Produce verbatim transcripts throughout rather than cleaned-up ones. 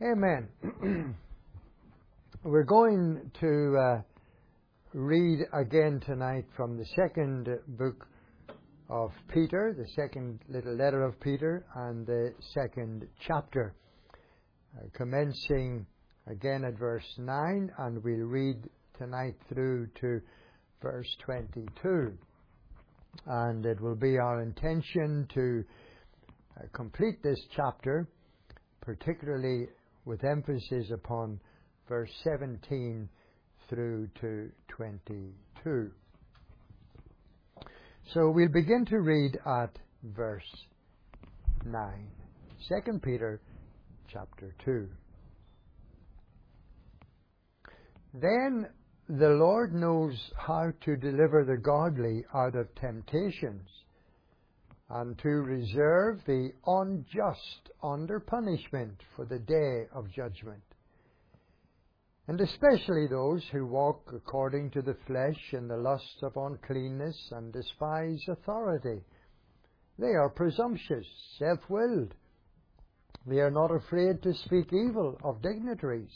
Amen. We're going to uh, read again tonight from the second book of Peter, the second little letter of Peter, and the second chapter, uh, commencing again at verse nine, and we'll read tonight through to verse twenty-two. And it will be our intention to uh, complete this chapter, particularly with emphasis upon verse seventeen through to twenty-two. So we'll begin to read at verse nine. Second Peter chapter two. Then the Lord knows how to deliver the godly out of temptations, and to reserve the unjust under punishment for the day of judgment. And especially those who walk according to the flesh in the lust of uncleanness and despise authority. They are presumptuous, self-willed. They are not afraid to speak evil of dignitaries.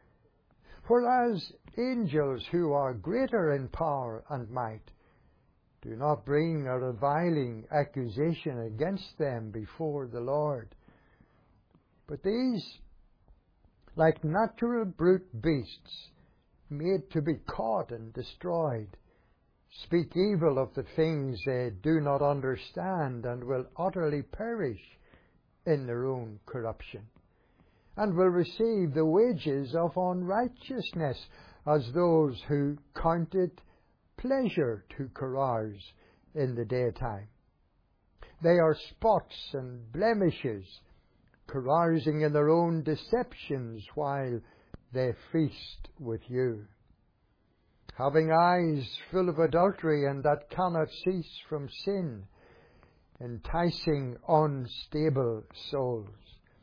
Whereas angels who are greater in power and might do not bring a reviling accusation against them before the Lord. But these, like natural brute beasts, made to be caught and destroyed, speak evil of the things they do not understand, and will utterly perish in their own corruption, and will receive the wages of unrighteousness as those who count it pleasure to carouse in the daytime. They are spots and blemishes, carousing in their own deceptions while they feast with you, having eyes full of adultery and that cannot cease from sin, enticing unstable souls.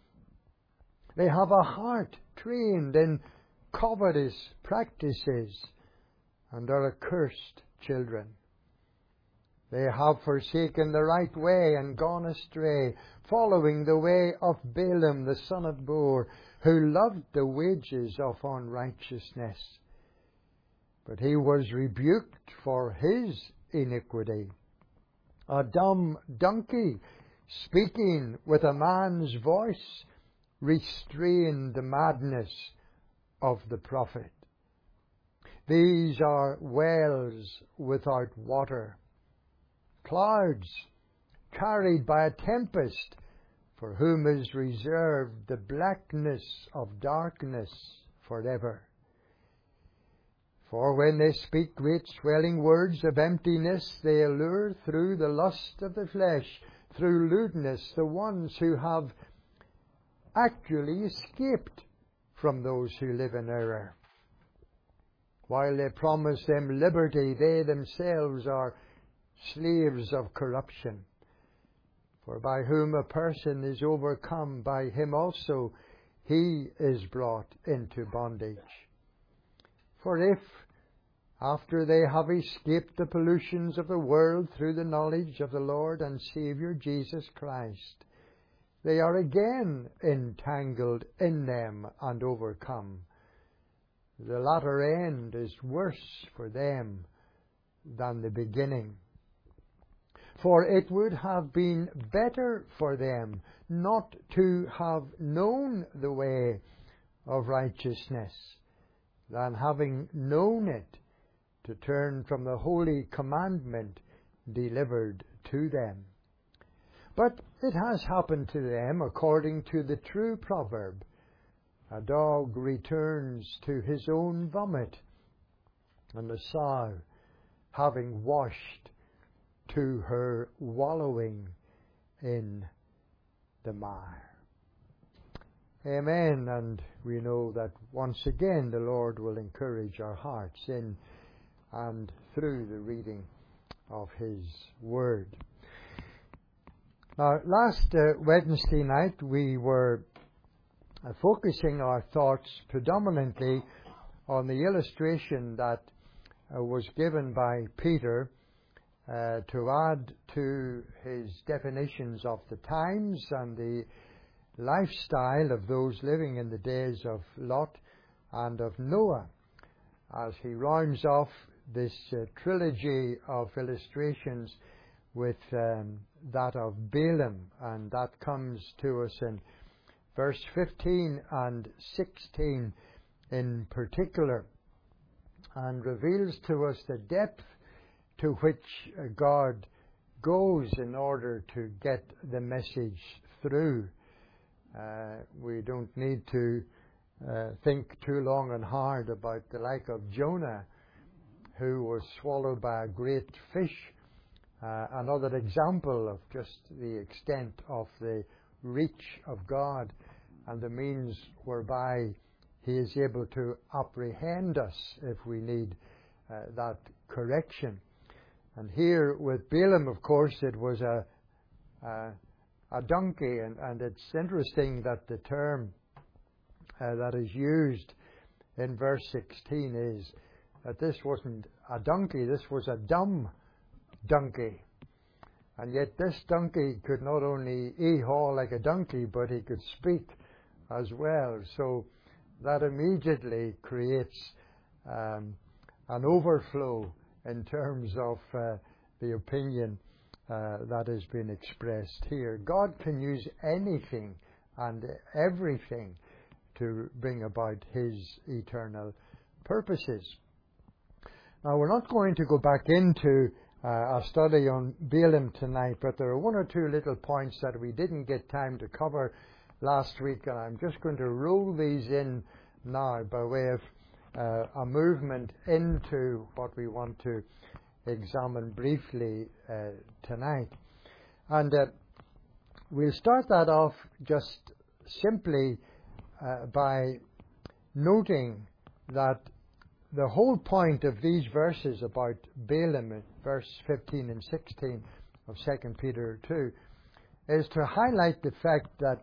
They have a heart trained in covetous practices, and are accursed children. They have forsaken the right way and gone astray, following the way of Balaam the son of Beor, who loved the wages of unrighteousness. But he was rebuked for his iniquity. A dumb donkey, speaking with a man's voice, restrained the madness of the prophet. These are wells without water, clouds carried by a tempest, for whom is reserved the blackness of darkness forever. For when they speak great swelling words of emptiness, they allure through the lust of the flesh, through lewdness, the ones who have actually escaped from those who live in error. While they promise them liberty, they themselves are slaves of corruption. For by whom a person is overcome, by him also he is brought into bondage. For if, after they have escaped the pollutions of the world through the knowledge of the Lord and Saviour Jesus Christ, they are again entangled in them and overcome, the latter end is worse for them than the beginning. For it would have been better for them not to have known the way of righteousness, than having known it, to turn from the holy commandment delivered to them. But it has happened to them according to the true proverb, a dog returns to his own vomit, and a sow, having washed, to her wallowing in the mire. Amen. And we know that once again the Lord will encourage our hearts in and through the reading of His Word. Now, last uh, Wednesday night we were uh, focusing our thoughts predominantly on the illustration that uh, was given by Peter uh, to add to his definitions of the times and the lifestyle of those living in the days of Lot and of Noah, as he rounds off this uh, trilogy of illustrations with um, that of Balaam, and that comes to us in verse fifteen and sixteen in particular, and reveals to us the depth to which uh, God goes in order to get the message through. Uh, we don't need to uh, think too long and hard about the like of Jonah, who was swallowed by a great fish. Uh, another example of just the extent of the reach of God and the means whereby He is able to apprehend us if we need uh, that correction. And here with Balaam, of course, it was a a, a donkey, and, and it's interesting that the term uh, that is used in verse sixteen is that this wasn't a donkey, this was a dumb donkey. And yet this donkey could not only ee-haw like a donkey, but he could speak as well. So that immediately creates um, an overflow in terms of uh, the opinion uh, that has been expressed here. God can use anything and everything to bring about His eternal purposes. Now, we're not going to go back into uh, a study on Balaam tonight, but there are one or two little points that we didn't get time to cover last week, and I'm just going to roll these in now by way of uh, a movement into what we want to examine briefly uh, tonight. And uh, we'll start that off just simply uh, by noting that the whole point of these verses about Balaam, verse fifteen and sixteen of Second Peter two, is to highlight the fact that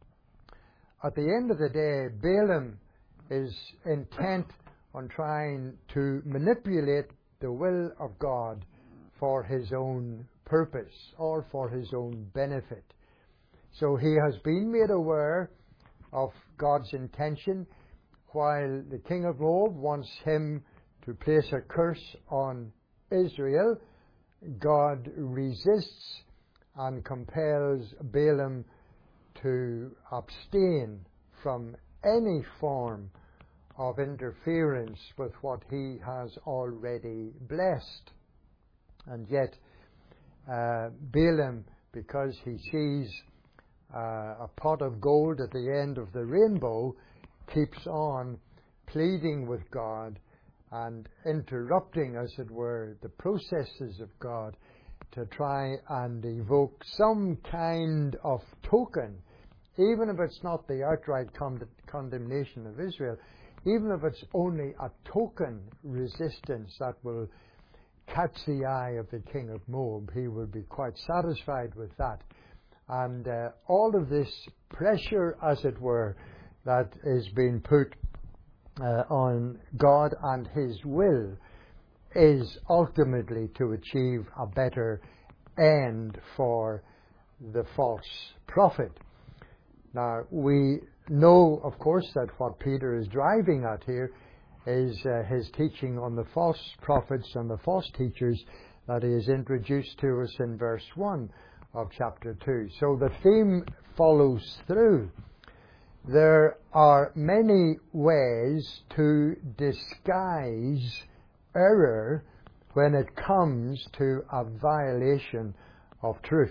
at the end of the day, Balaam is intent on trying to manipulate the will of God for his own purpose or for his own benefit. So he has been made aware of God's intention. While the king of Moab wants him to place a curse on Israel, God resists and compels Balaam to abstain from any form of interference with what he has already blessed. And yet, uh, Balaam, because he sees uh, a pot of gold at the end of the rainbow, keeps on pleading with God and interrupting, as it were, the processes of God to try and evoke some kind of token, even if it's not the outright con- condemnation of Israel, even if it's only a token resistance that will catch the eye of the king of Moab. He will be quite satisfied with that. And uh, all of this pressure, as it were, that is being put uh, on God and His will is ultimately to achieve a better end for the false prophet. Now, we know, of course, that what Peter is driving at here is uh, his teaching on the false prophets and the false teachers that he has introduced to us in verse one of chapter two. So the theme follows through. There are many ways to disguise error when it comes to a violation of truth.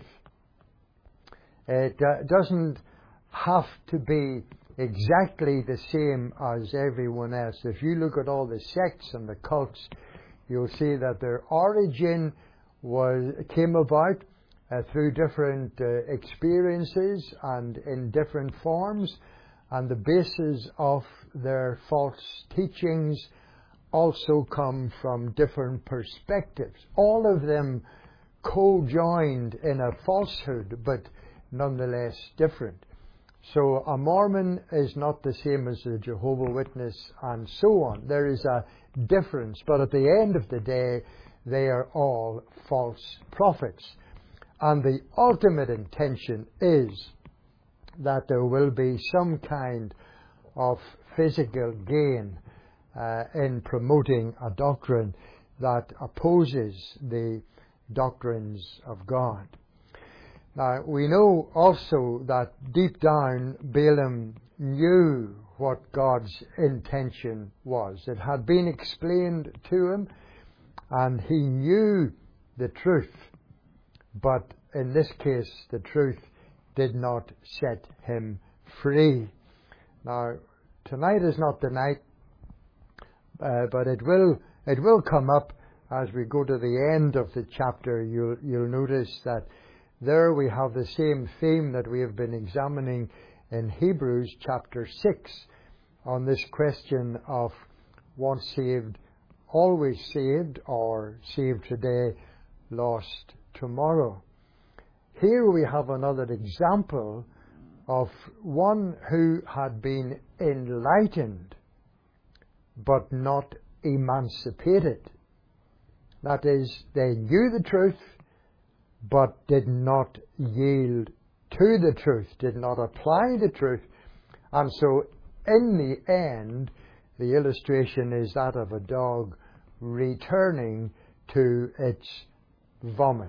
It uh, doesn't have to be exactly the same as everyone else. If you look at all the sects and the cults, you'll see that their origin was came about uh, through different uh, experiences and in different forms, and the basis of their false teachings also come from different perspectives. All of them co-joined in a falsehood, but nonetheless different. So a Mormon is not the same as a Jehovah's Witness, and so on. There is a difference, but at the end of the day, they are all false prophets. And the ultimate intention is that there will be some kind of physical gain uh, in promoting a doctrine that opposes the doctrines of God. Now, we know also that deep down Balaam knew what God's intention was. It had been explained to him, and he knew the truth. But in this case, the truth did not set him free. Now, tonight is not the night, uh, but it will it will come up as we go to the end of the chapter. You'll you'll notice that there we have the same theme that we have been examining in Hebrews chapter six on this question of once saved, always saved, or saved today, lost tomorrow. Here we have another example of one who had been enlightened but not emancipated. That is, they knew the truth but did not yield to the truth, did not apply the truth. And so in the end, the illustration is that of a dog returning to its vomit,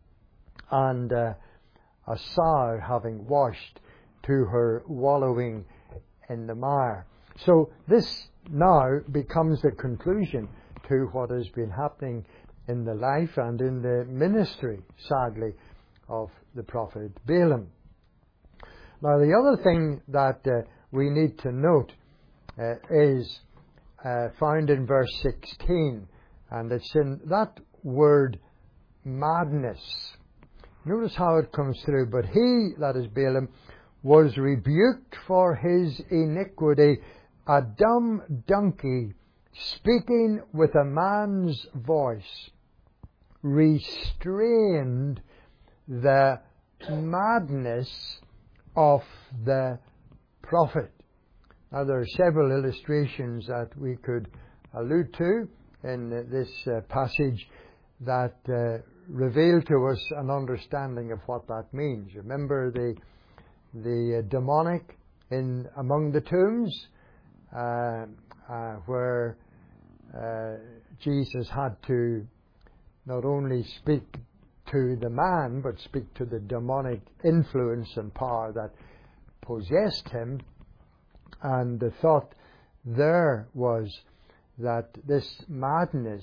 and uh, a sow having washed to her wallowing in the mire. So this now becomes the conclusion to what has been happening in the life and in the ministry, sadly, of the prophet Balaam. Now, the other thing that uh, we need to note uh, is uh, found in verse sixteen, and it's in that word madness. Notice how it comes through. But he, that is Balaam, was rebuked for his iniquity, a dumb donkey, speaking with a man's voice, restrained the madness of the prophet. Now, there are several illustrations that we could allude to in this uh, passage that uh, reveal to us an understanding of what that means. Remember the the uh, demonic in among the tombs, uh, uh, where uh, Jesus had to not only speak to the man, but speak to the demonic influence and power that possessed him. And the thought there was that this madness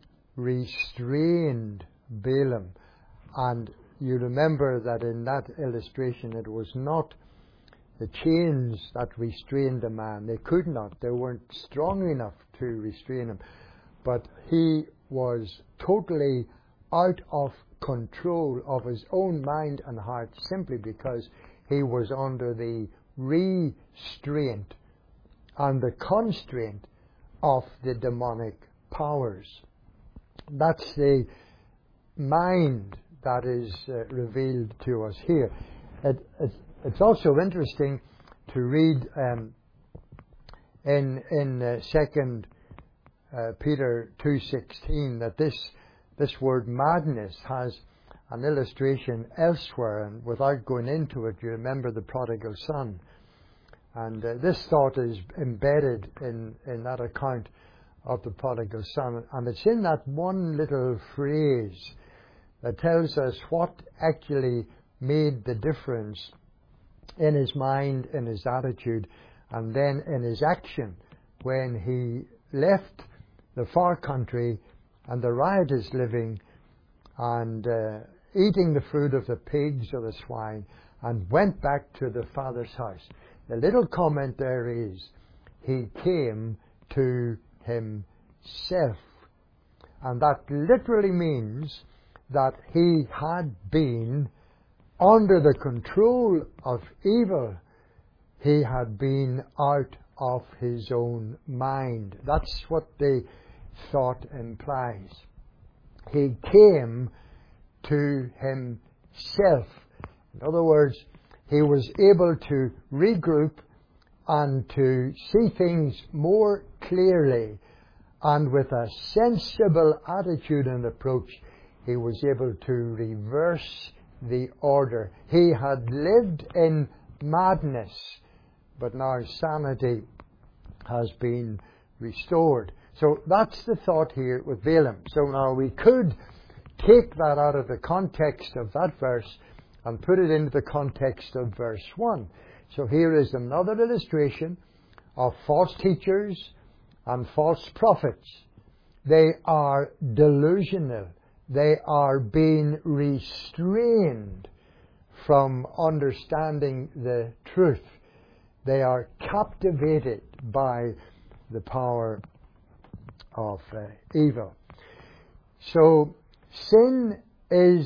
restrained Balaam. And you remember that in that illustration it was not the chains that restrained the man. They could not. They weren't strong enough to restrain him. But he was totally out of control of his own mind and heart, simply because he was under the restraint and the constraint of the demonic powers. That's the mind that is uh, revealed to us here. It, it, it's also interesting to read um, in in uh, Second uh, Peter two sixteen that this this word madness has an illustration elsewhere, and without going into it, you remember the prodigal son. And uh, this thought is embedded in, in that account of the prodigal son. And it's in that one little phrase that tells us what actually made the difference in his mind, in his attitude, and then in his action when he left the far country and the riotous living and uh, eating the food of the pigs or the swine, and went back to the Father's house. The little comment there is, he came to himself. And that literally means that he had been under the control of evil. He had been out of his own mind. That's what the thought implies. He came to himself. In other words, he was able to regroup and to see things more clearly, and with a sensible attitude and approach, he was able to reverse the order. He had lived in madness, but now sanity has been restored. So that's the thought here with Balaam. So now we could take that out of the context of that verse and put it into the context of verse one. So here is another illustration of false teachers and false prophets. They are delusional. They are being restrained from understanding the truth. They are captivated by the power of uh, evil. So sin is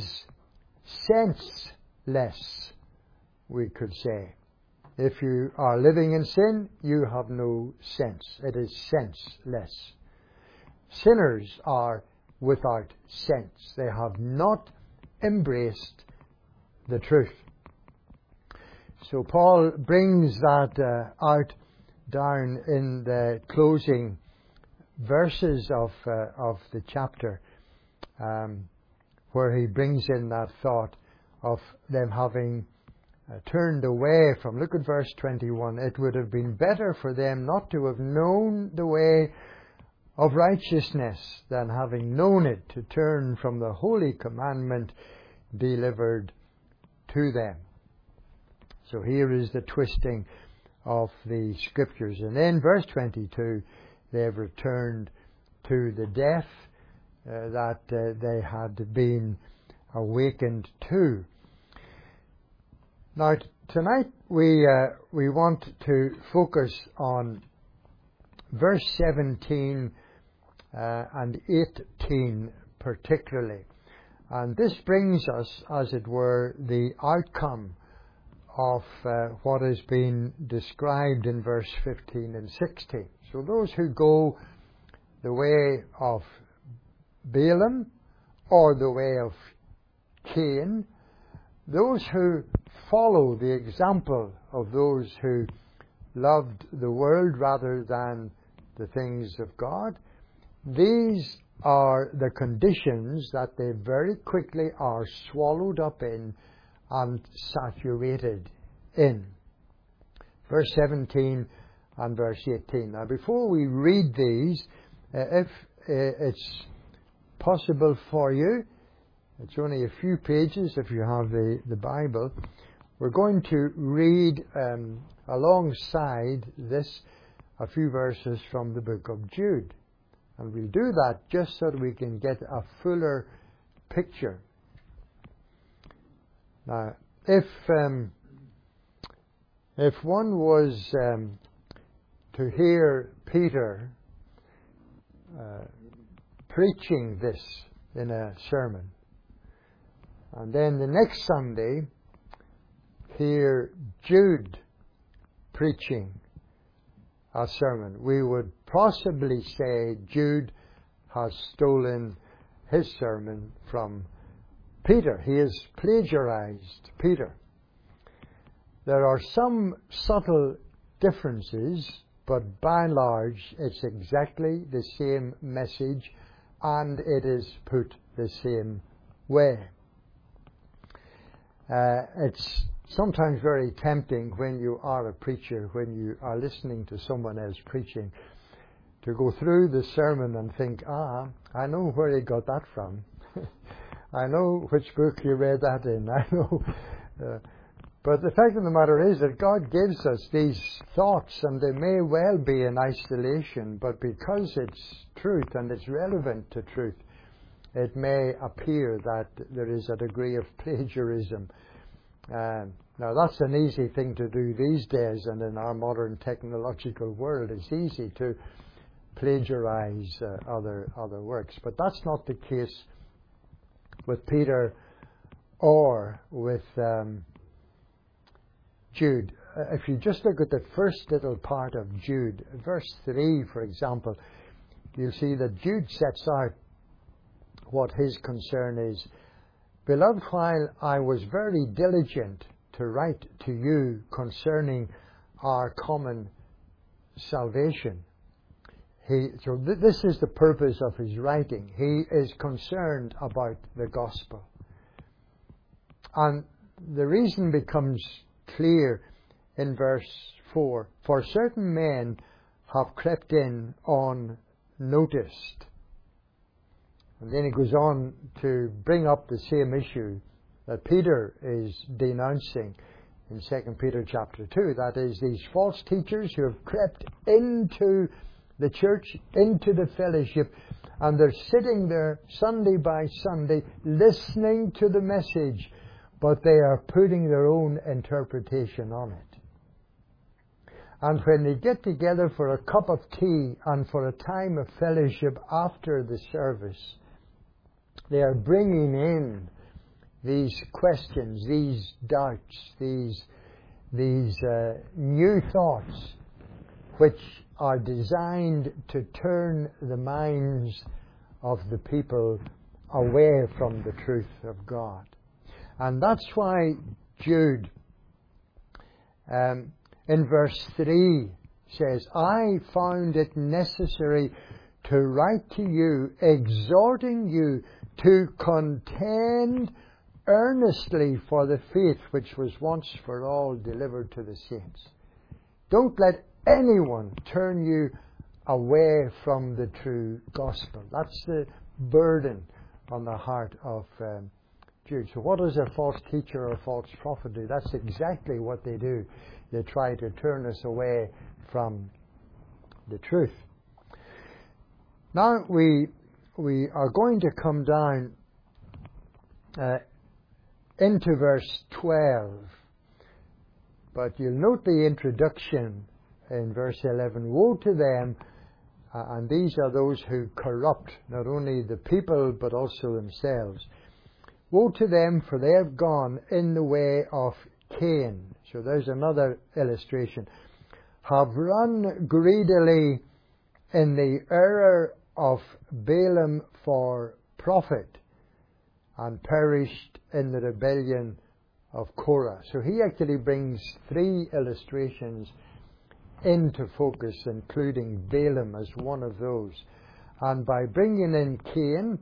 senseless, we could say. If you are living in sin, you have no sense. It is senseless. Sinners are without sense. They have not embraced the truth. So Paul brings that uh, out down in the closing verses of uh, of the chapter, um, where he brings in that thought of them having uh, turned away from. Look at verse twenty-one. It would have been better for them not to have known the way of righteousness than having known it to turn from the holy commandment delivered to them. So here is the twisting of the Scriptures. And then verse twenty-two, they have returned to the death uh, that uh, they had been awakened to. Now, t- tonight we uh, we want to focus on verse seventeen uh, and eighteen particularly. And this brings us, as it were, the outcome of uh, what has been described in verse fifteen and sixteen. So those who go the way of Balaam or the way of Cain, those who follow the example of those who loved the world rather than the things of God, these are the conditions that they very quickly are swallowed up in and saturated in. Verse seventeen and verse eighteen. Now, before we read these, uh, if uh, it's possible for you, it's only a few pages if you have the, the Bible, we're going to read um, alongside this a few verses from the book of Jude. And we'll do that just so that we can get a fuller picture. Now, if um, if one was um, to hear Peter uh, preaching this in a sermon, and then the next Sunday hear Jude preaching a sermon, we would possibly say Jude has stolen his sermon from Peter. He has plagiarized Peter. There are some subtle differences, but by and large it's exactly the same message and it is put the same way. Uh, it's sometimes very tempting when you are a preacher, when you are listening to someone else preaching, to go through the sermon and think, ah, I know where he got that from. I know which book he read that in. I know. Uh, but the fact of the matter is that God gives us these thoughts, and they may well be in isolation, but because it's truth and it's relevant to truth, it may appear that there is a degree of plagiarism. Um, now, that's an easy thing to do these days, and in our modern technological world, it's easy to plagiarize uh, other other works. But that's not the case with Peter or with um, Jude. Uh, if you just look at the first little part of Jude, verse three, for example, you'll see that Jude sets out what his concern is. Beloved, while I was very diligent to write to you concerning our common salvation. He, so th- this is the purpose of his writing. He is concerned about the gospel. And the reason becomes clear in verse four. For certain men have crept in unnoticed. And then he goes on to bring up the same issue that Peter is denouncing in Second Peter chapter two. That is, these false teachers who have crept into the church, into the fellowship, and they're sitting there Sunday by Sunday listening to the message, but they are putting their own interpretation on it. And when they get together for a cup of tea and for a time of fellowship after the service, they are bringing in these questions, these doubts, these, these uh, new thoughts, which are designed to turn the minds of the people away from the truth of God. And that's why Jude, um, in verse three, says, I found it necessary to write to you, exhorting you to contend earnestly for the faith which was once for all delivered to the saints. Don't let anyone turn you away from the true gospel. That's the burden on the heart of um, Jude. So what does a false teacher or a false prophet do? That's exactly what they do. They try to turn us away from the truth. Now we we are going to come down uh, into verse twelve. But you'll note the introduction in verse eleven. Woe to them, uh, and these are those who corrupt not only the people but also themselves. Woe to them, for they have gone in the way of Cain. So there's another illustration. Have run greedily in the error of Balaam for profit, and perished in the rebellion of Korah. So he actually brings three illustrations into focus, including Balaam as one of those. And by bringing in Cain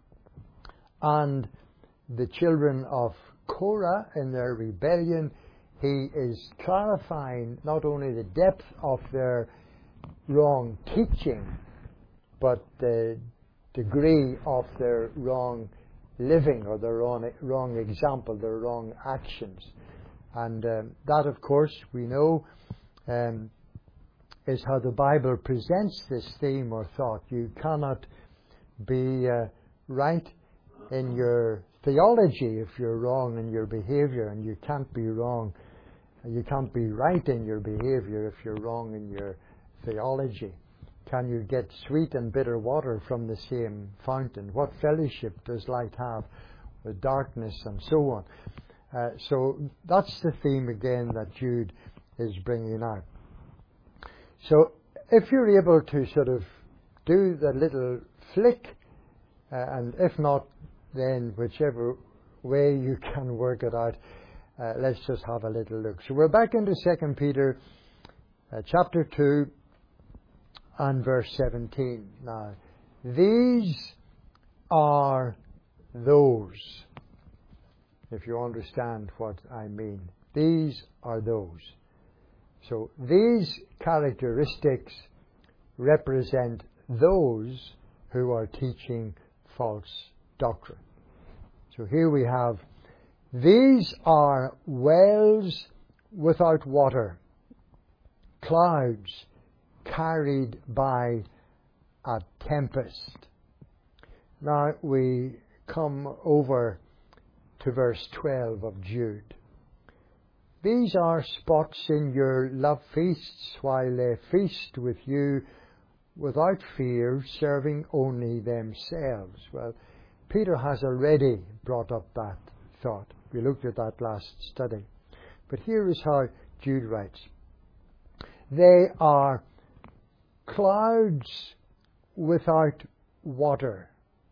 and the children of Korah in their rebellion, he is clarifying not only the depth of their wrong teaching, but the degree of their wrong living, or their wrong, wrong example, their wrong actions. And um, that, of course, we know um, is how the Bible presents this theme or thought. You cannot be uh, right in your theology if you're wrong in your behavior, and you can't be wrong, you can't be right in your behavior if you're wrong in your theology. Can you get sweet and bitter water from the same fountain? What fellowship does light have with darkness, and so on? Uh, so that's the theme again that Jude is bringing out. So if you're able to sort of do the little flick, uh, and if not, then whichever way you can work it out, uh, let's just have a little look. So we're back into Second Peter uh, chapter two and verse seventeen. Now, these are those, if you understand what I mean. These are those. So these characteristics represent those who are teaching false doctrine. So here we have, these are wells without water, clouds carried by a tempest. Now we come over to verse twelve of Jude. These are spots in your love feasts, while they feast with you without fear, serving only themselves. Well, Peter has already brought up that thought. We looked at that last study. But here is how Jude writes. They are clouds without water,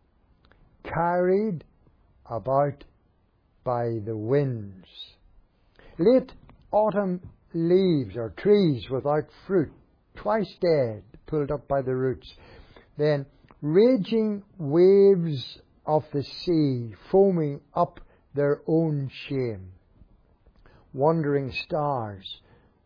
carried about by the winds. Late autumn leaves, or trees without fruit, twice dead, pulled up by the roots. Then raging waves of the sea, foaming up their own shame. Wandering stars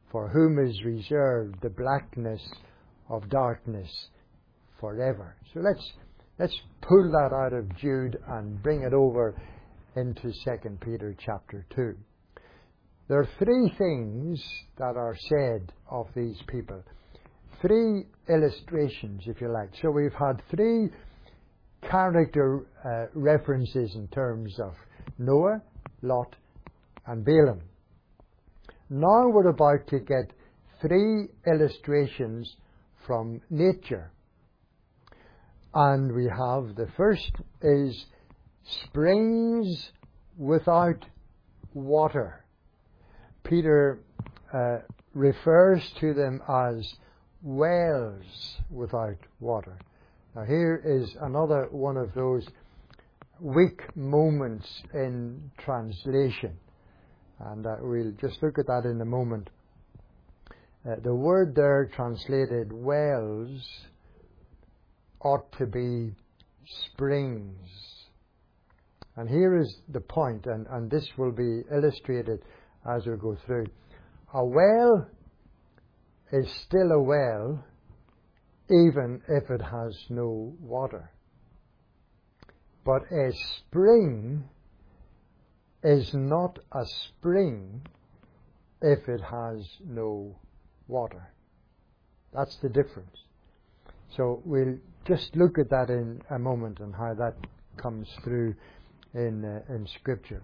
for whom is reserved the blackness of darkness forever. So let's let's pull that out of Jude and bring it over into Second Peter chapter two. There are three things that are said of these people. Three illustrations, if you like. So we've had three character uh, references in terms of Noah, Lot, and Balaam. Now we're about to get three illustrations from nature. And we have, the first is springs without water. Peter uh, refers to them as wells without water. Now here is another one of those weak moments in translation. And uh, we'll just look at that in a moment. Uh, the word there translated wells ought to be springs. And here is the point, and, and this will be illustrated as we go through. A well is still a well even if it has no water. But a spring is not a spring if it has no water. That's the difference. So we'll just look at that in a moment and how that comes through in uh, in Scripture.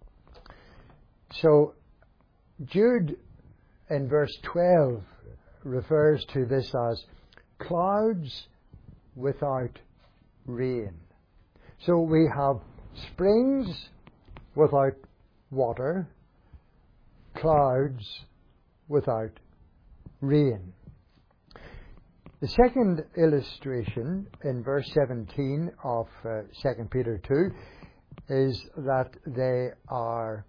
So Jude in verse twelve refers to this as clouds without rain. So we have springs without water, clouds without rain. The second illustration in verse seventeen of uh, Second Peter two is that they are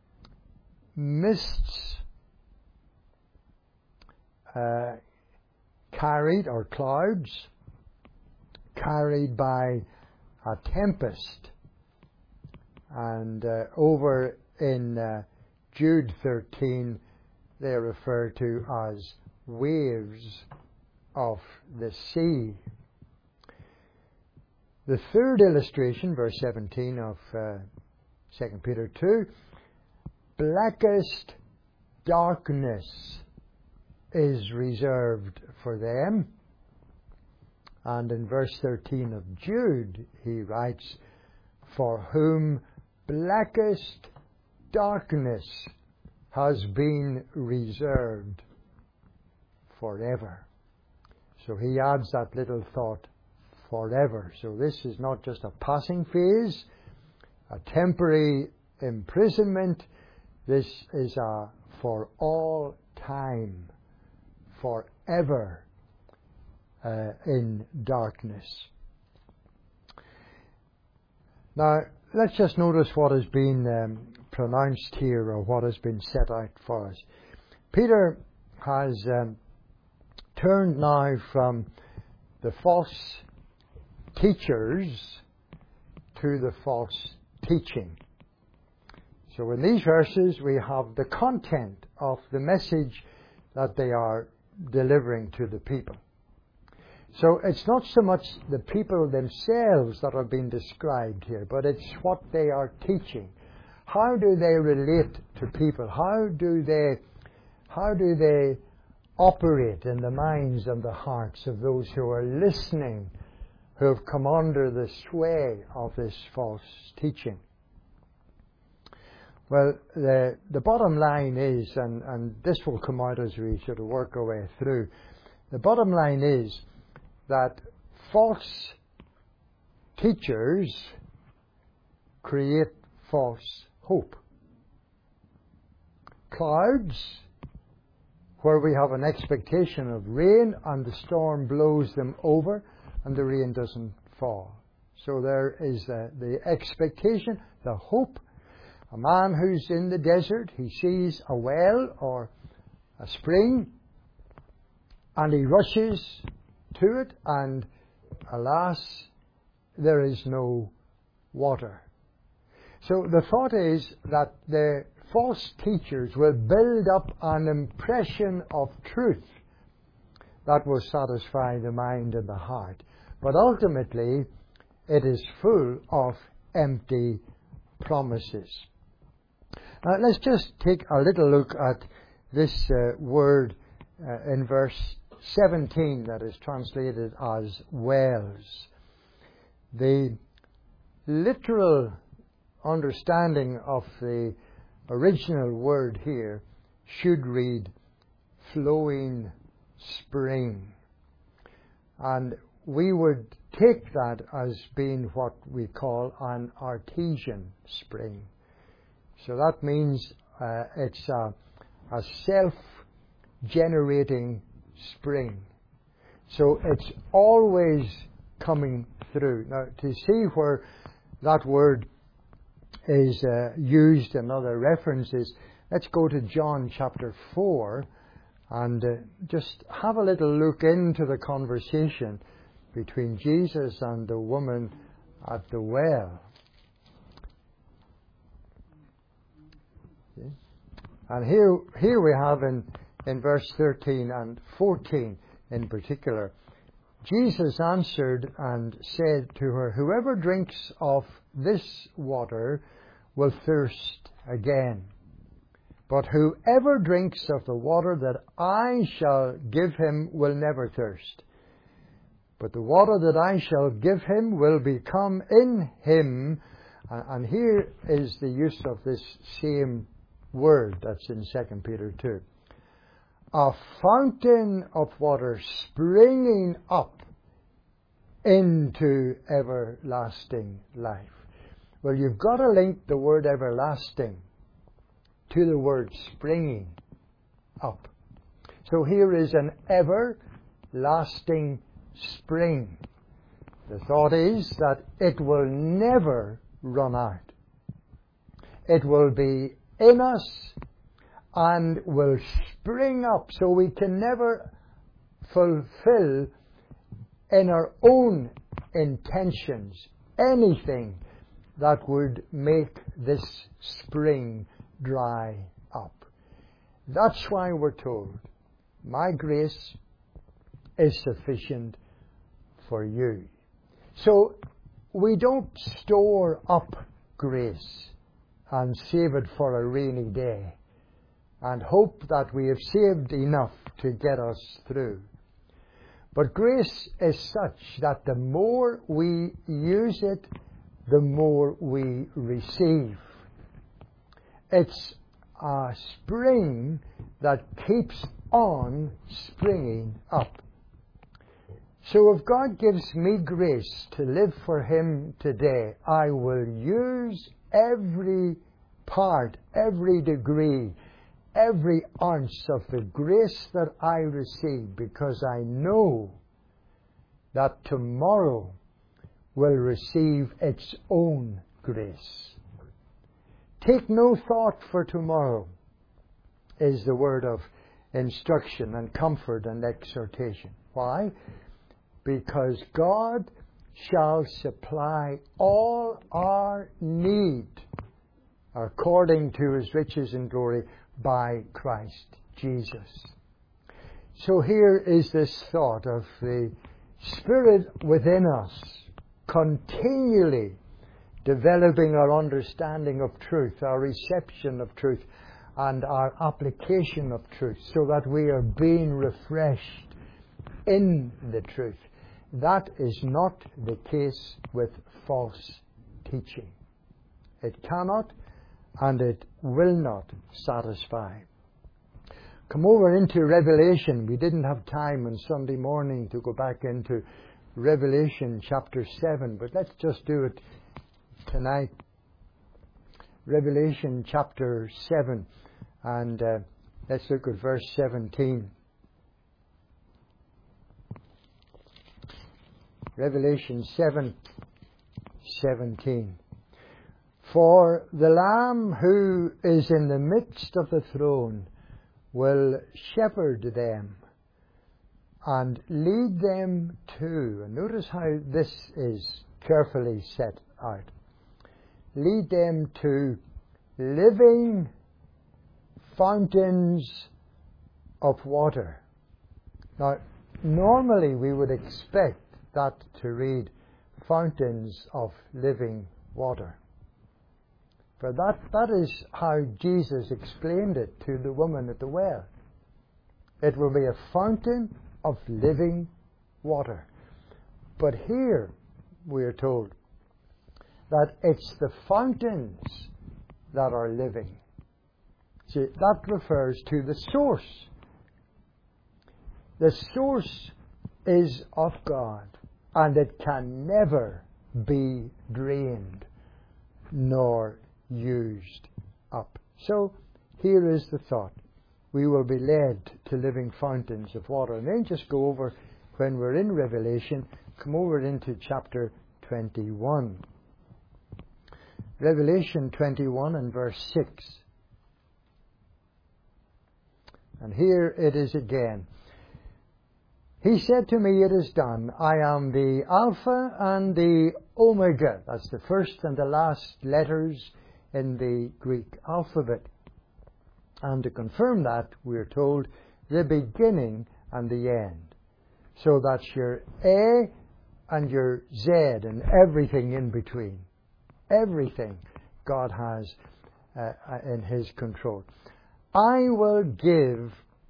mists uh, carried, or clouds carried by a tempest. And uh, over in uh, Jude thirteen, they are referred to as waves of the sea. The third illustration, verse seventeen of uh, Second Peter two, blackest darkness is reserved for them. And in verse thirteen of Jude, he writes, for whom blackest darkness has been reserved forever. So he adds that little thought, forever. So this is not just a passing phase, a temporary imprisonment. This is a for all time, forever uh, in darkness. Now, let's just notice what has been um, pronounced here, or what has been set out for us. Peter has um, turned now from the false teachers to the false teaching. So in these verses we have the content of the message that they are delivering to the people. So it's not so much the people themselves that are being described here, but it's what they are teaching. How do they relate to people? How do they, how do they operate in the minds and the hearts of those who are listening, who have come under the sway of this false teaching? Well, the the bottom line is, and, and this will come out as we sort of work our way through, the bottom line is that false teachers create false hope. Clouds, where we have an expectation of rain, and the storm blows them over and the rain doesn't fall. So there is the, the expectation, the hope. A man who's in the desert, he sees a well or a spring and he rushes to it, and alas, there is no water. So the thought is that the false teachers will build up an impression of truth that will satisfy the mind and the heart. But ultimately, it is full of empty promises. Now, let's just take a little look at this uh, word uh, in verse seventeen that is translated as wells. The literal understanding of the original word here should read flowing spring. And we would take that as being what we call an artesian spring. So that means uh, it's a, a self-generating spring. So it's always coming through. Now, to see where that word is uh, used in other references, let's go to John chapter four and uh, just have a little look into the conversation between Jesus and the woman at the well. Okay. And here, here we have in, in verse thirteen and fourteen in particular, Jesus answered and said to her, "Whoever drinks of this water will thirst again. But whoever drinks of the water that I shall give him will never thirst. But the water that I shall give him will become in him." And here is the use of this same word that's in Second Peter two. "A fountain of water springing up into everlasting life." Well, you've got to link the word everlasting to the word springing up. So here is an everlasting spring. The thought is that it will never run out. It will be in us and will spring up, so we can never fulfill in our own intentions anything that would make this spring dry up. That's why we're told, "My grace is sufficient for you." So we don't store up grace and save it for a rainy day and hope that we have saved enough to get us through. But grace is such that the more we use it, the more we receive. It's a spring that keeps on springing up. So if God gives me grace to live for Him today, I will use every part, every degree, every ounce of the grace that I receive, because I know that tomorrow will receive its own grace. Take no thought for tomorrow is the word of instruction and comfort and exhortation. Why? Because God shall supply all our need according to His riches and glory by Christ Jesus. So here is this thought of the Spirit within us continually developing our understanding of truth, our reception of truth, and our application of truth, so that we are being refreshed in the truth. That is not the case with false teaching. It cannot and it will not satisfy. Come over into Revelation. We didn't have time on Sunday morning to go back into Revelation chapter seven, but let's just do it tonight. Revelation chapter seven, and uh, let's look at verse seventeen. Revelation seven, seventeen. "For the Lamb who is in the midst of the throne will shepherd them and lead them to," and notice how this is carefully set out, "lead them to living fountains of water. Now, normally we would expect that to read fountains of living water. For that, that is how Jesus explained it to the woman at the well. It will be a fountain of living water. But here we are told that it's the fountains that are living. See, that refers to the source. The source is of God, and it can never be drained nor used up. So here is the thought. We will be led to living fountains of water. And then just go over, when we're in Revelation, come over into chapter twenty-one. Revelation twenty-one and verse six. And here it is again. He said to me, it is done. I am the Alpha and the Omega. That's the first and the last letters in the Greek alphabet. And to confirm that, we are told the beginning and the end. So that's your A and your Z and everything in between. Everything God has uh, in His control. I will give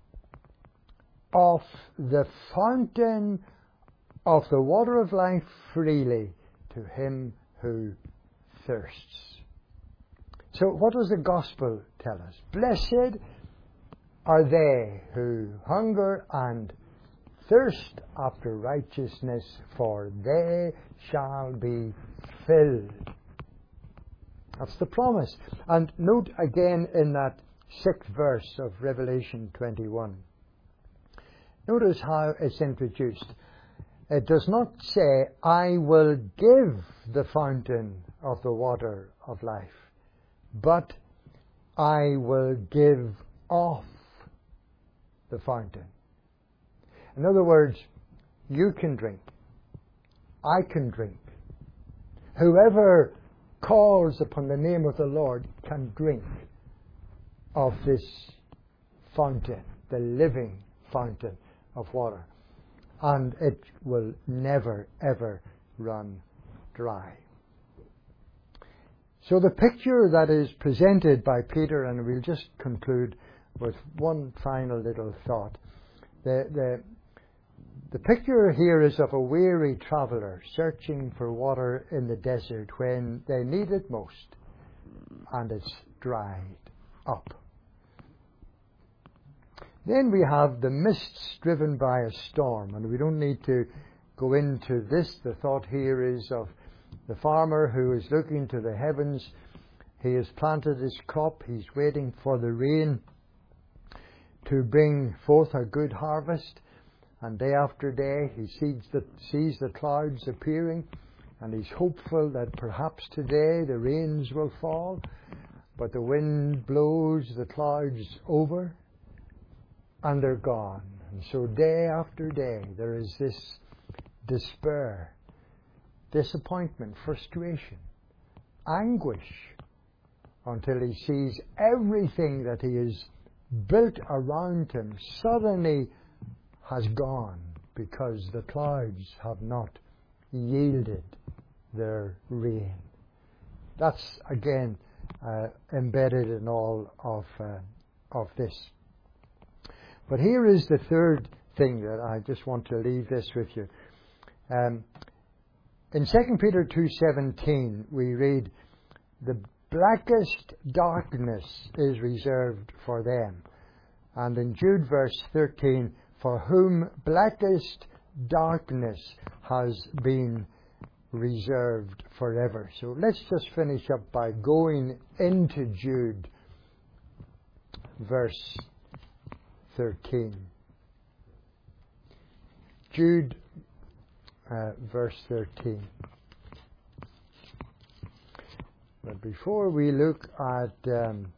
of the fountain of the water of life freely to him who thirsts. So what does the gospel tell us? Blessed are they who hunger and thirst after righteousness, for they shall be filled. That's the promise. And note again in that sixth verse of Revelation twenty-one. Notice how it's introduced. It does not say, I will give the fountain of the water of life, but I will give off the fountain. In other words, you can drink. I can drink. Whoever calls upon the name of the Lord can drink of this fountain, the living fountain of water. And it will never, ever run dry. So the picture that is presented by Peter, and we'll just conclude with one final little thought. The, the, the picture here is of a weary traveller searching for water in the desert when they need it most, and it's dried up. Then we have the mists driven by a storm, and we don't need to go into this. The thought here is of the farmer who is looking to the heavens. He has planted his crop. He's waiting for the rain to bring forth a good harvest. And day after day he sees the, sees the clouds appearing, and he's hopeful that perhaps today the rains will fall. But the wind blows the clouds over, and they're gone. And so day after day there is this despair, disappointment, frustration, anguish, until he sees everything that he has built around him suddenly has gone because the clouds have not yielded their rain. That's again uh, embedded in all of uh, of this. But here is the third thing that I just want to leave this with you. Um, in Second Peter two seventeen, we read, the blackest darkness is reserved for them. And in Jude verse thirteen, for whom blackest darkness has been reserved forever. So let's just finish up by going into Jude verse thirteen. Jude uh, verse thirteen. But before we look at um,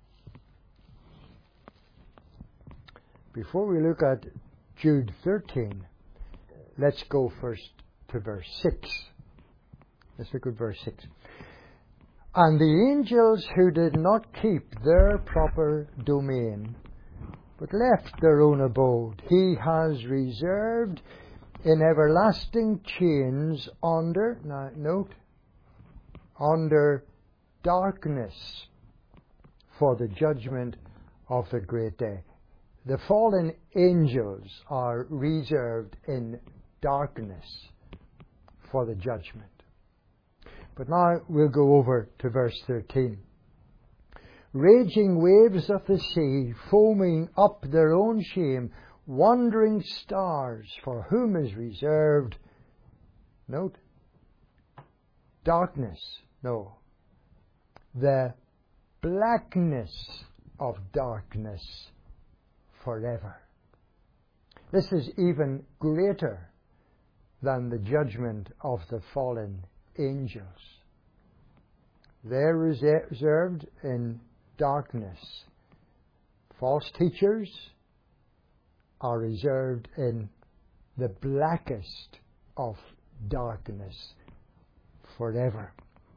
before we look at Jude thirteen, let's go first to verse six. Let's look at verse six. And the angels who did not keep their proper domain, but left their own abode, he has reserved in everlasting chains under, now note, under darkness for the judgment of the great day. The fallen angels are reserved in darkness for the judgment. But now we'll go over to verse thirteen. Raging waves of the sea, foaming up their own shame, wandering stars, for whom is reserved, note, darkness, no, the blackness of darkness forever. This is even greater than the judgment of the fallen angels. They're reserved in darkness. False teachers are reserved in the blackest of darkness forever.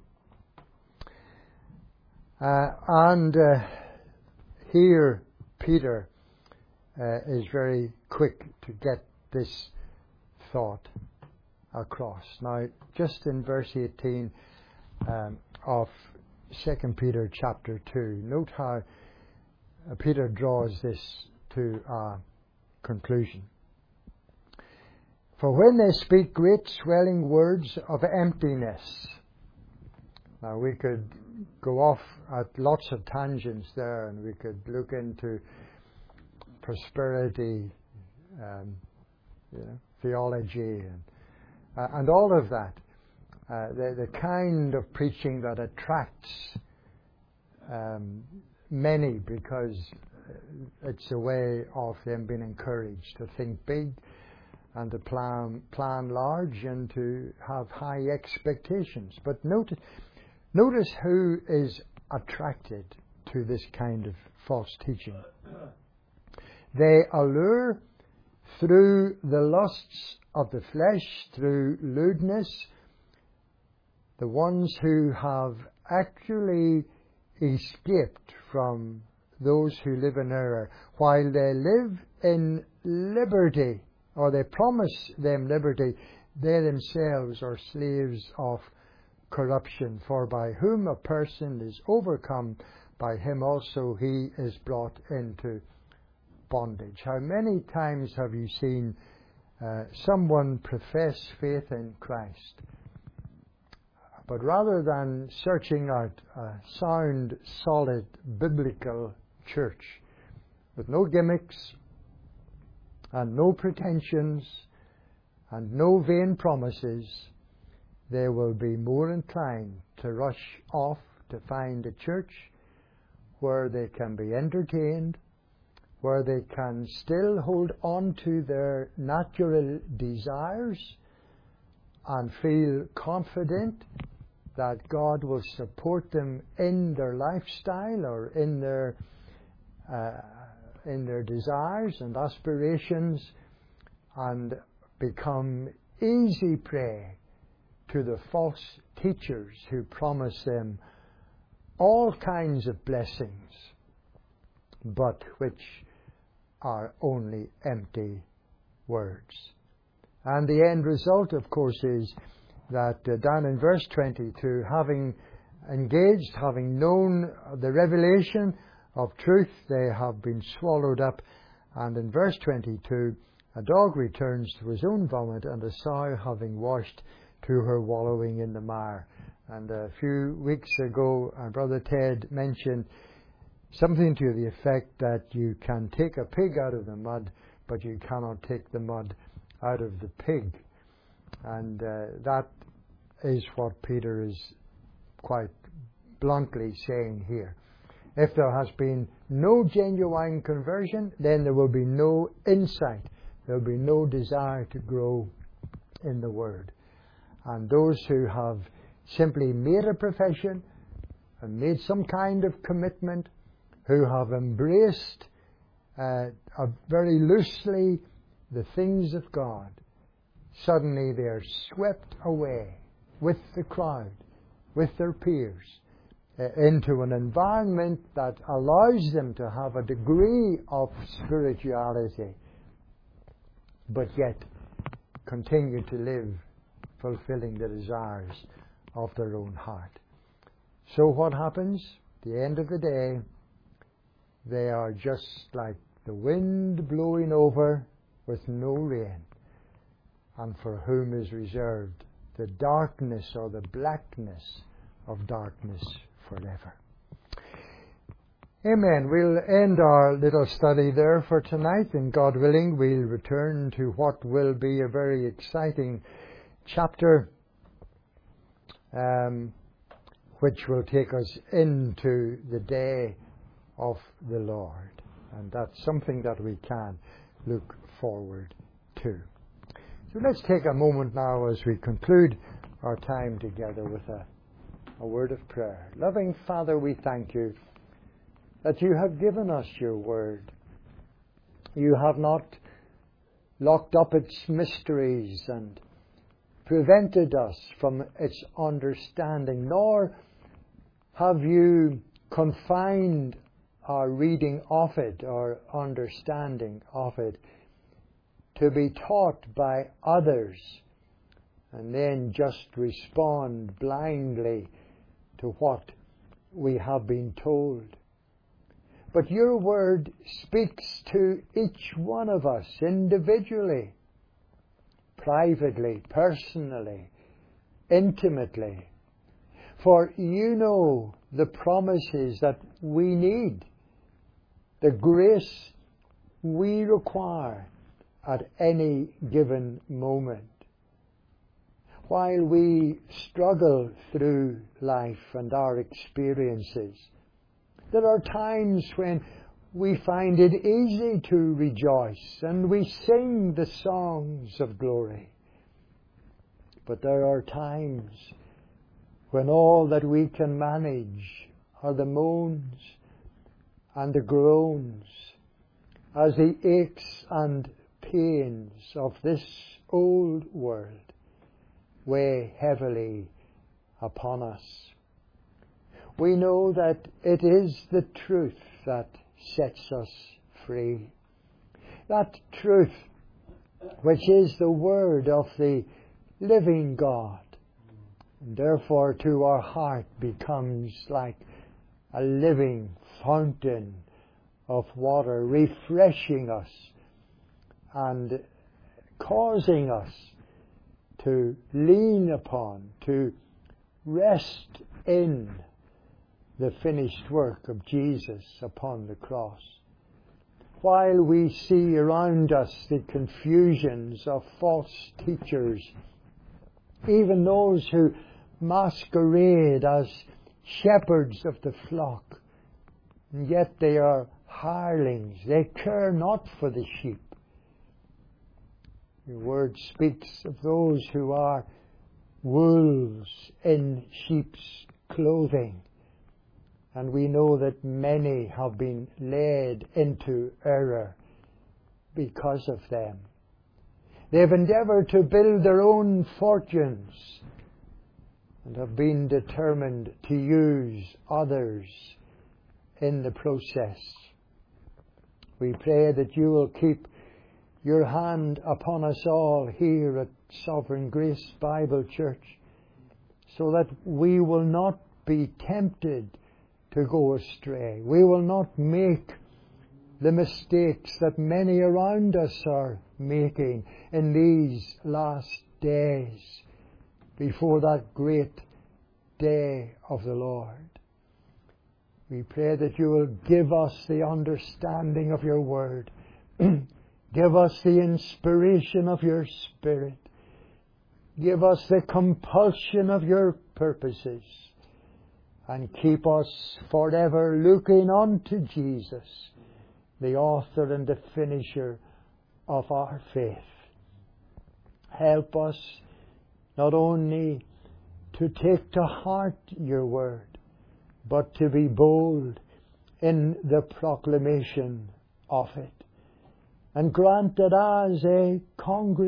Uh, and uh, here Peter uh, is very quick to get this thought across. Now, just in verse eighteen um, of Second Peter chapter two, note how uh, Peter draws this to a conclusion. For when they speak great swelling words of emptiness. Now, we could go off at lots of tangents there, and we could look into prosperity, um, you know, theology, and uh, and all of that. Uh, the, the kind of preaching that attracts um, many because it's a way of them being encouraged to think big and to plan, plan large and to have high expectations. But notice, notice who is attracted to this kind of false teaching. They allure through the lusts of the flesh, through lewdness, the ones who have actually escaped from those who live in error, while they live in liberty, or they promise them liberty, they themselves are slaves of corruption. For by whom a person is overcome, by him also he is brought into bondage. How many times have you seen uh, someone profess faith in Christ, but rather than searching out a sound, solid, biblical church with no gimmicks and no pretensions and no vain promises, they will be more inclined to rush off to find a church where they can be entertained, where they can still hold on to their natural desires and feel confident that God will support them in their lifestyle or in their uh, in their desires and aspirations, and become easy prey to the false teachers who promise them all kinds of blessings, but which are only empty words. And the end result, of course, is that uh, down in verse twenty-two, having engaged, having known the revelation of truth, they have been swallowed up. And in verse twenty-two, a dog returns to his own vomit, and a sow, having washed, to her wallowing in the mire. And a few weeks ago, our brother Ted mentioned something to the effect that you can take a pig out of the mud, but you cannot take the mud out of the pig. And uh, that is what Peter is quite bluntly saying here. If there has been no genuine conversion, then there will be no insight. There will be no desire to grow in the Word. And those who have simply made a profession and made some kind of commitment, who have embraced uh, uh, very loosely the things of God, suddenly they are swept away with the crowd, with their peers, uh, into an environment that allows them to have a degree of spirituality, but yet continue to live fulfilling the desires of their own heart. So what happens? At the end of the day, they are just like the wind blowing over with no rain, and for whom is reserved the darkness or the blackness of darkness forever. Amen. We'll end our little study there for tonight, and God willing, we'll return to what will be a very exciting chapter, um, which will take us into the day of the Lord. And that's something that we can look forward to. So let's take a moment now as we conclude our time together with a, a word of prayer. Loving Father, we thank you that you have given us your word. You have not locked up its mysteries and prevented us from its understanding, nor have you confined our reading of it, our understanding of it, to be taught by others and then just respond blindly to what we have been told. But your word speaks to each one of us individually, privately, personally, intimately. For you know the promises that we need, the grace we require at any given moment. While we struggle through life and our experiences, there are times when we find it easy to rejoice and we sing the songs of glory. But there are times when all that we can manage are the moans and the groans as the aches and pains of this old world weigh heavily upon us. We know that it is the truth that sets us free. That truth which is the word of the living God, and therefore to our heart becomes like a living fountain of water, refreshing us and causing us to lean upon, to rest in the finished work of Jesus upon the cross. While we see around us the confusions of false teachers, even those who masquerade as shepherds of the flock, and yet they are hirelings. They care not for the sheep. Your word speaks of those who are wolves in sheep's clothing. And we know that many have been led into error because of them. They've endeavoured to build their own fortunes and have been determined to use others in the process. We pray that you will keep your hand upon us all here at Sovereign Grace Bible Church, so that we will not be tempted to go astray. We will not make the mistakes that many around us are making in these last days before that great day of the Lord. We pray that you will give us the understanding of your word. Give us the inspiration of your Spirit. Give us the compulsion of your purposes. And keep us forever looking unto Jesus, the author and the finisher of our faith. Help us not only to take to heart your word, but to be bold in the proclamation of it. And grant that as a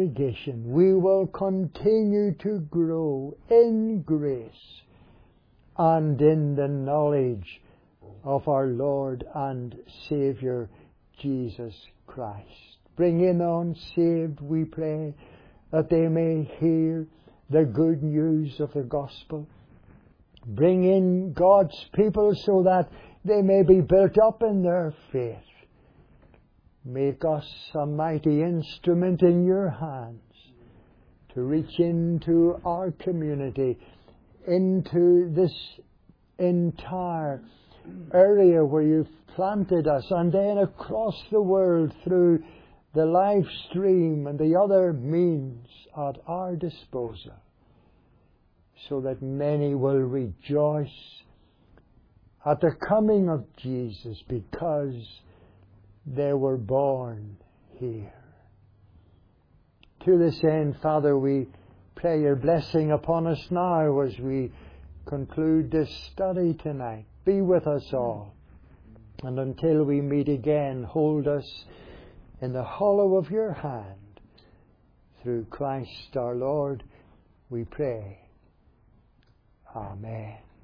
congregation we will continue to grow in grace and in the knowledge of our Lord and Saviour, Jesus Christ. Bring in unsaved, we pray, that they may hear the good news of the gospel. Bring in God's people so that they may be built up in their faith. Make us a mighty instrument in your hands to reach into our community, into this entire area where you've planted us, and then across the world through the live stream and the other means at our disposal, so that many will rejoice at the coming of Jesus because they were born here. To this end, Father, we pray your blessing upon us now as we conclude this study tonight. Be with us all. And until we meet again, hold us in the hollow of your hand. Through Christ our Lord, we pray. Amen.